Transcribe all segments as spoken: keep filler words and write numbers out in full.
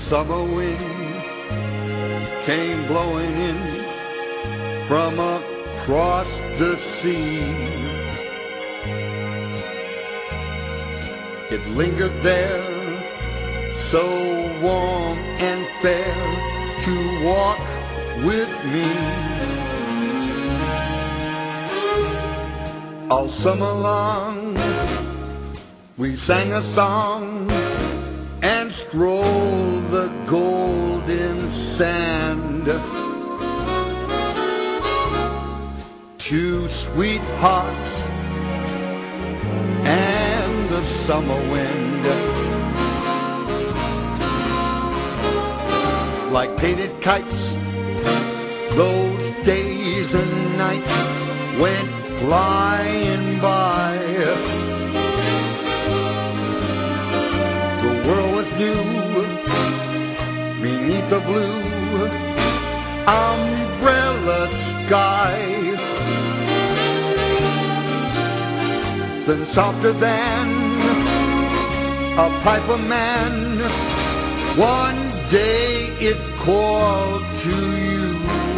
summer wind came blowing in from across the sea. It lingered there, so warm and fair, to walk with me. All summer long we sang a song and strolled the golden sand. Two sweethearts and the summer wind, like painted kites, those days and nights went flying by. The world was new beneath the blue umbrella sky. Then softer than a piper man, one day it called to you.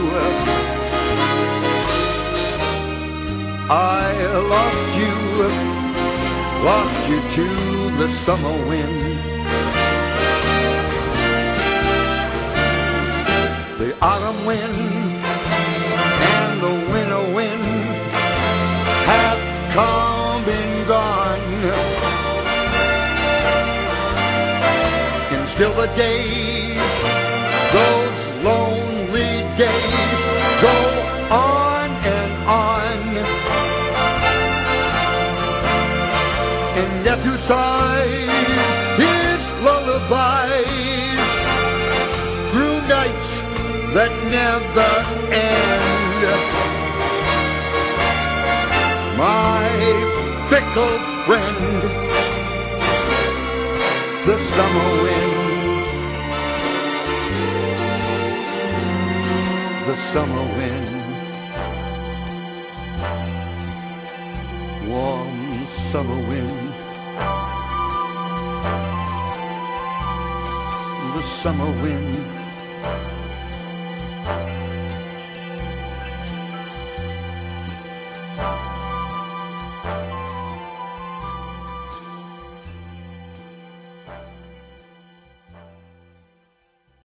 I lost you, lost you to the summer wind. The autumn wind and the winter wind have come and gone, and still the days, those lonely days, go on and on. And death who sighs his lullabies through nights that never end. My fickle friend, the summer wind, the summer wind, warm summer wind, the summer wind.